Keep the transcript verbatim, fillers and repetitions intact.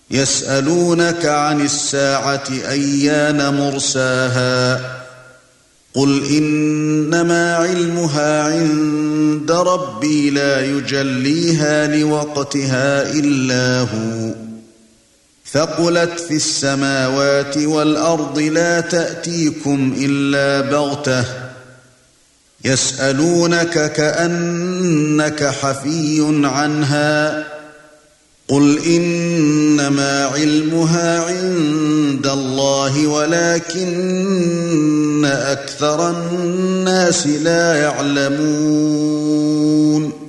يسألونك عن الساعة أيان مرساها قل إنما علمها عند ربي لا يجليها لوقتها إلا هو ثقلت في السماوات والأرض لا تأتيكم إلا بغتة يسألونك كأنك حفي عنها قل إنما علمها عند الله ولكن أكثر الناس لا يعلمون